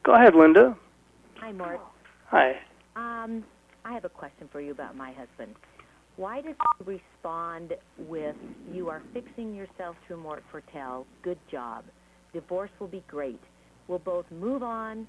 Go ahead, Linda. Hi, Mort. Hi. I have a question for you about my husband. Why does he respond with, "You are fixing yourself through Mort Fertel. Good job. Divorce will be great. We'll both move on."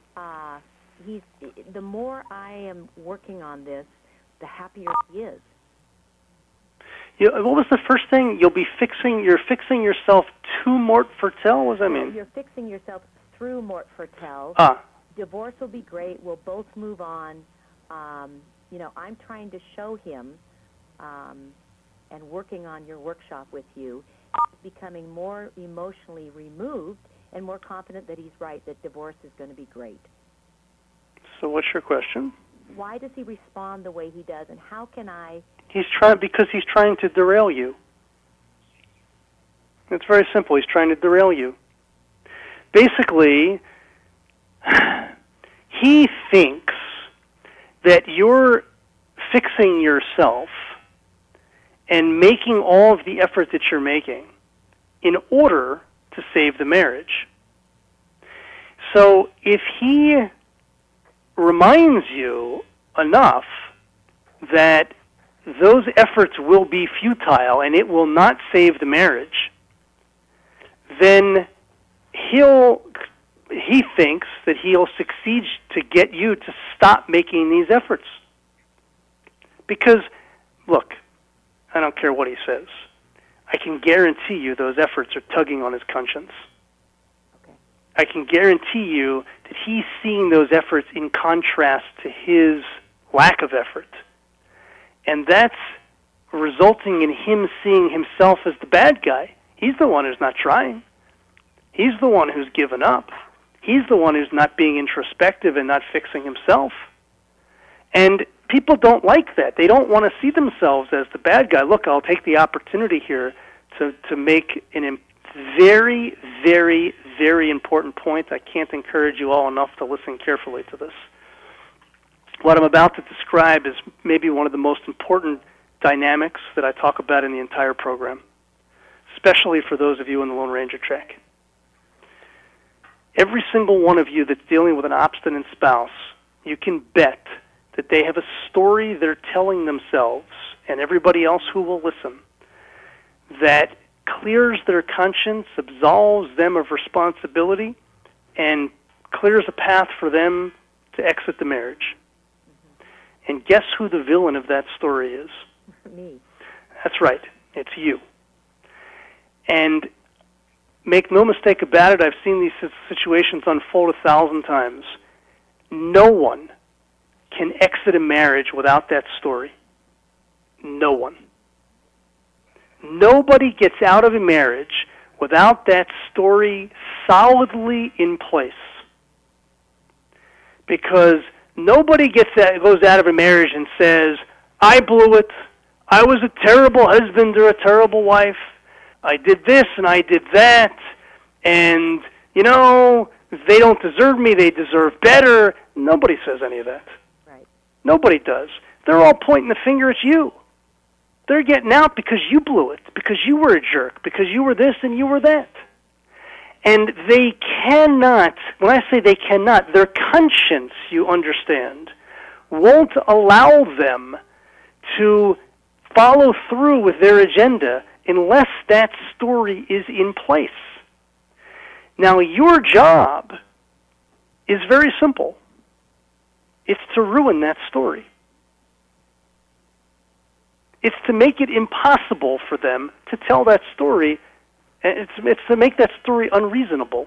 The more I am working on this, the happier he is. What was the first thing? You're fixing yourself to Mort Fertel? What does that mean? You're fixing yourself through Mort Fertel. Divorce will be great. We'll both move on. I'm trying to show him and working on your workshop with you, becoming more emotionally removed and more confident that he's right, that divorce is going to be great. So what's your question? Why does he respond the way he does, and how can I... Because he's trying to derail you. It's very simple. He's trying to derail you. Basically, he thinks that you're fixing yourself and making all of the effort that you're making in order to save the marriage. So if he reminds you enough that those efforts will be futile and it will not save the marriage, then he thinks that he'll succeed to get you to stop making these efforts. Because, look, I don't care what he says. I can guarantee you those efforts are tugging on his conscience. Okay. I can guarantee you that he's seeing those efforts in contrast to his lack of effort. And that's resulting in him seeing himself as the bad guy. He's the one who's not trying. He's the one who's given up. He's the one who's not being introspective and not fixing himself. And people don't like that. They don't want to see themselves as the bad guy. Look, I'll take the opportunity here to make a very, very, very important point. I can't encourage you all enough to listen carefully to this. What I'm about to describe is maybe one of the most important dynamics that I talk about in the entire program, especially for those of you in the Lone Ranger track. Every single one of you that's dealing with an obstinate spouse, you can bet that they have a story they're telling themselves and everybody else who will listen that clears their conscience, absolves them of responsibility, and clears a path for them to exit the marriage. And guess who the villain of that story is? Me. That's right. It's you. And make no mistake about it, I've seen these situations unfold 1,000 times. No one can exit a marriage without that story. No one. Nobody gets out of a marriage without that story solidly in place. Because nobody goes out of a marriage and says, I blew it, I was a terrible husband or a terrible wife, I did this and I did that, and, they don't deserve me, they deserve better. Nobody says any of that. Right. Nobody does. They're all pointing the finger at you. They're getting out because you blew it, because you were a jerk, because you were this and you were that. And they cannot, when I say they cannot, their conscience, you understand, won't allow them to follow through with their agenda unless that story is in place. Now, your job is very simple. It's to ruin that story. It's to make it impossible for them to tell that story. It's to make that story unreasonable.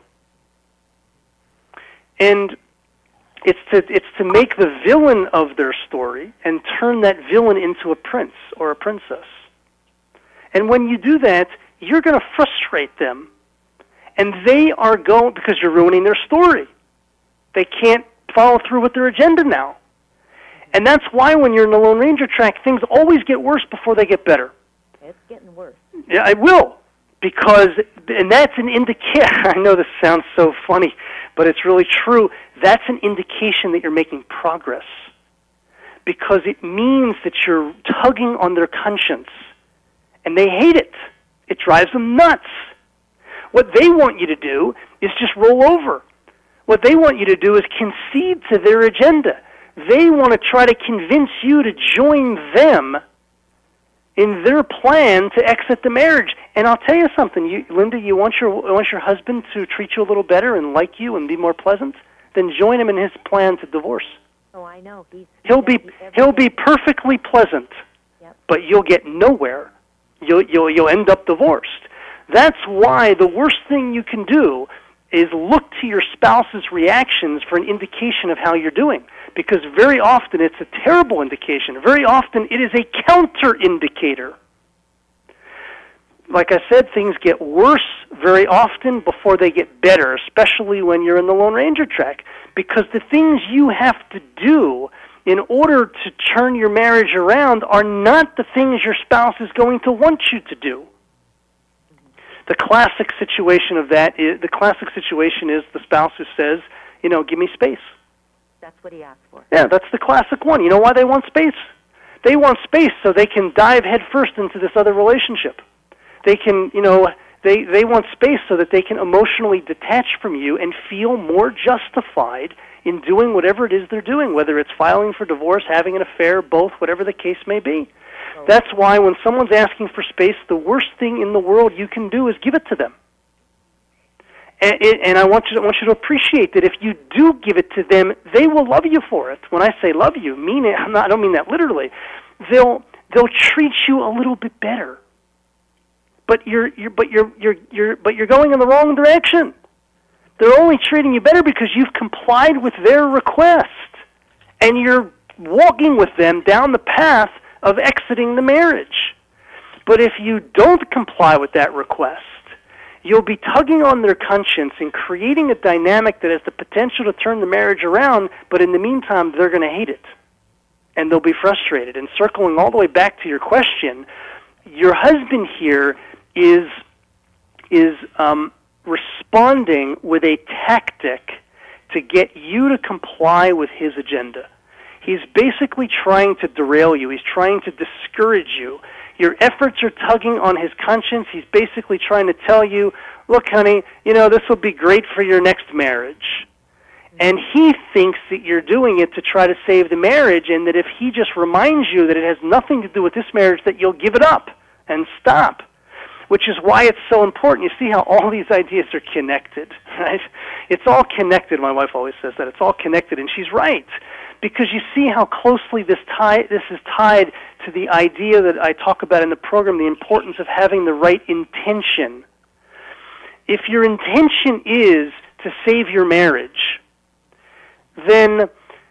And it's to make the villain of their story and turn that villain into a prince or a princess. And when you do that, you're going to frustrate them. And they are going, because you're ruining their story. They can't follow through with their agenda now. And that's why when you're in the Lone Ranger track, things always get worse before they get better. It's getting worse. Yeah, it will. And that's an indication, I know this sounds so funny, but it's really true. That's an indication that you're making progress. Because it means that you're tugging on their conscience. And they hate it. It drives them nuts. What they want you to do is just roll over. What they want you to do is concede to their agenda. They want to try to convince you to join them in their plan to exit the marriage. And I'll tell you something, Linda, you want your husband to treat you a little better and like you and be more pleasant? Then join him in his plan to divorce. Oh, I know. He'll be perfectly pleasant, yep. But you'll get nowhere. You'll end up divorced. That's why the worst thing you can do is look to your spouse's reactions for an indication of how you're doing. Because very often it's a terrible indication. Very often it is a counter-indicator. Like I said, things get worse very often before they get better, especially when you're in the Lone Ranger track. Because the things you have to do in order to turn your marriage around are not the things your spouse is going to want you to do. The classic situation is the spouse who says, give me space. That's what he asked for. Yeah, that's the classic one. You know why they want space? They want space so they can dive headfirst into this other relationship. They can, they want space so that they can emotionally detach from you and feel more justified in doing whatever it is they're doing, whether it's filing for divorce, having an affair, both, whatever the case may be. That's why when someone's asking for space, the worst thing in the world you can do is give it to them. And I want you to appreciate that if you do give it to them, they will love you for it. When I say love you, I don't mean that literally. They'll treat you a little bit better. But you're going in the wrong direction. They're only treating you better because you've complied with their request, and you're walking with them down the path of exiting the marriage. But if you don't comply with that request, you'll be tugging on their conscience and creating a dynamic that has the potential to turn the marriage around, but in the meantime, they're going to hate it, and they'll be frustrated. And circling all the way back to your question, your husband here is responding with a tactic to get you to comply with his agenda. He's basically trying to derail you. He's trying to discourage you. Your efforts are tugging on his conscience. He's basically trying to tell you, look, honey, this will be great for your next marriage. And he thinks that you're doing it to try to save the marriage, and that if he just reminds you that it has nothing to do with this marriage, that you'll give it up and stop. Which is why it's so important. You see how all these ideas are connected, right? It's all connected. My wife always says that. It's all connected, and she's right. Because you see how closely this is tied to the idea that I talk about in the program, the importance of having the right intention. If your intention is to save your marriage, then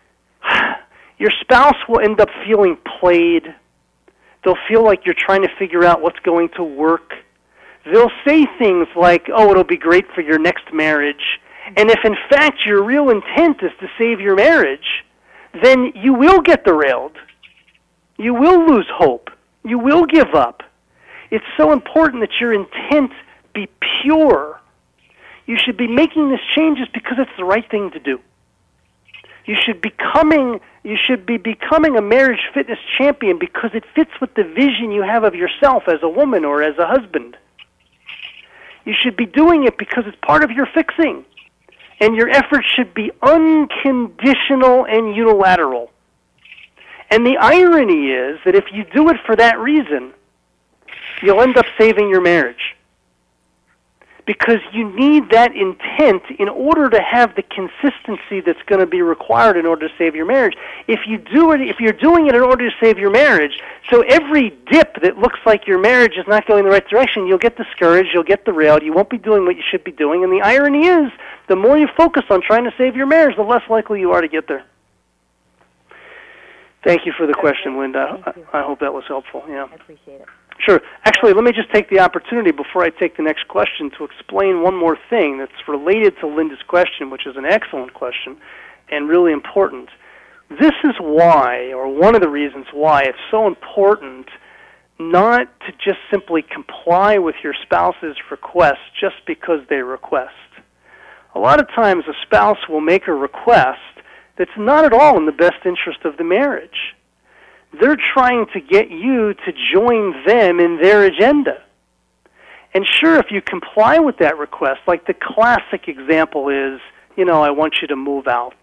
your spouse will end up feeling played. They'll feel like you're trying to figure out what's going to work. They'll say things like, oh, it'll be great for your next marriage. And if in fact your real intent is to save your marriage, then you will get derailed. You will lose hope. You will give up. It's so important that your intent be pure. You should be making these changes because it's the right thing to do. You should be becoming a marriage fitness champion because it fits with the vision you have of yourself as a woman or as a husband. You should be doing it because it's part of your fixing. And your efforts should be unconditional and unilateral. And the irony is that if you do it for that reason, you'll end up saving your marriage. Because you need that intent in order to have the consistency that's going to be required in order to save your marriage. If you're doing it in order to save your marriage, so every dip that looks like your marriage is not going in the right direction, you'll get discouraged, you'll get derailed, you won't be doing what you should be doing. And the irony is, the more you focus on trying to save your marriage, the less likely you are to get there. Thank you for the question, Linda. I hope that was helpful. Yeah. I appreciate it. Sure. Actually, let me just take the opportunity before I take the next question to explain one more thing that's related to Linda's question, which is an excellent question and really important. This is why, or one of the reasons why, it's so important not to just simply comply with your spouse's request just because they request. A lot of times a spouse will make a request that's not at all in the best interest of the marriage. They're trying to get you to join them in their agenda. And sure, if you comply with that request, like the classic example is, I want you to move out.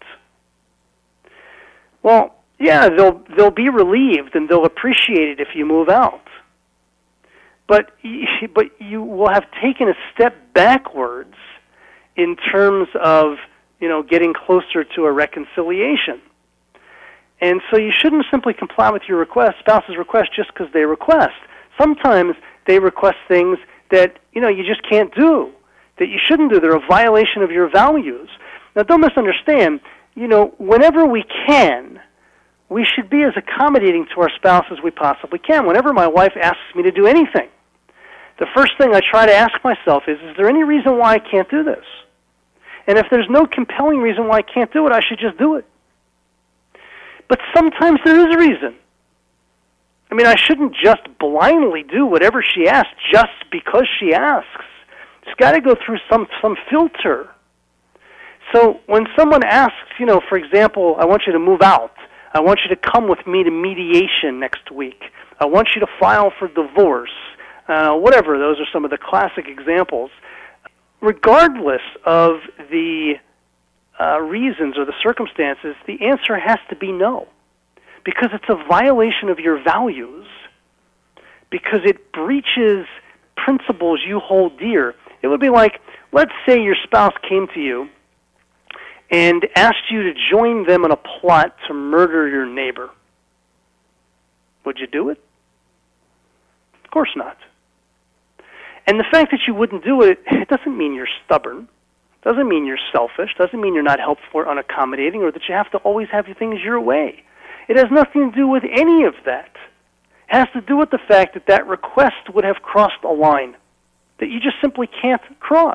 Well, yeah, they'll be relieved and they'll appreciate it if you move out. But you will have taken a step backwards in terms of, getting closer to a reconciliation. And so you shouldn't simply comply with your spouse's request just because they request. Sometimes they request things that, you just can't do, that you shouldn't do. They're a violation of your values. Now, don't misunderstand. Whenever we can, we should be as accommodating to our spouse as we possibly can. Whenever my wife asks me to do anything, the first thing I try to ask myself is there any reason why I can't do this? And if there's no compelling reason why I can't do it, I should just do it. But sometimes there is a reason. I shouldn't just blindly do whatever she asks just because she asks. It's got to go through some filter. So when someone asks, for example, I want you to move out. I want you to come with me to mediation next week. I want you to file for divorce. Whatever, those are some of the classic examples. Regardless of the reasons or the circumstances, the answer has to be no, because it's a violation of your values, because it breaches principles you hold dear. It would be like, let's say your spouse came to you and asked you to join them in a plot to murder your neighbor. Would you do it? Of course not. And the fact that you wouldn't do it, it doesn't mean you're stubborn, doesn't mean you're selfish, doesn't mean you're not helpful or unaccommodating, or that you have to always have things your way. It has nothing to do with any of that. It has to do with the fact that request would have crossed a line that you just simply can't cross.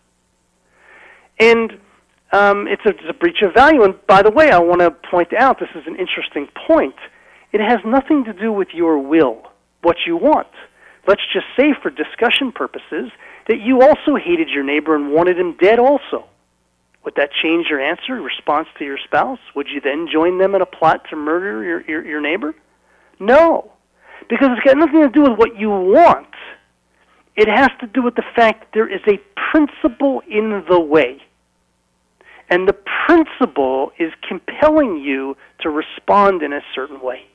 And it's a breach of value. And by the way, I want to point out, this is an interesting point. It has nothing to do with your will, what you want. Let's just say, for discussion purposes, that you also hated your neighbor and wanted him dead also. Would that change your answer, response to your spouse? Would you then join them in a plot to murder your neighbor? No, because it's got nothing to do with what you want. It has to do with the fact that there is a principle in the way. And the principle is compelling you to respond in a certain way.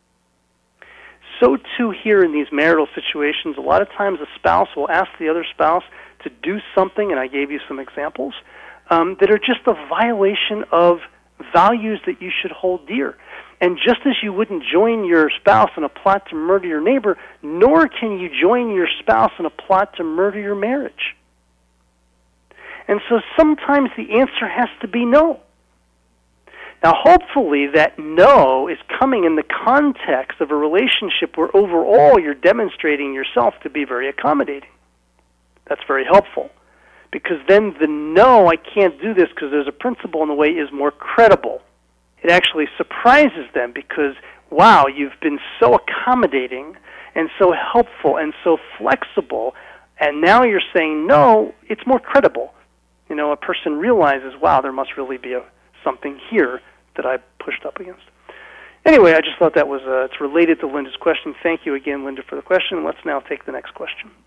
So too here in these marital situations, a lot of times a spouse will ask the other spouse to do something, and I gave you some examples, that are just a violation of values that you should hold dear. And just as you wouldn't join your spouse in a plot to murder your neighbor, nor can you join your spouse in a plot to murder your marriage. And so sometimes the answer has to be no. Now, hopefully that no is coming in the context of a relationship where overall you're demonstrating yourself to be very accommodating. That's very helpful, because then the no, I can't do this because there's a principle in the way, is more credible. It actually surprises them because, wow, you've been so accommodating and so helpful and so flexible, and now you're saying no, it's more credible. A person realizes, wow, there must really be something here that I pushed up against. Anyway, I just thought that was it's related to Linda's question. Thank you again, Linda, for the question. Let's now take the next question.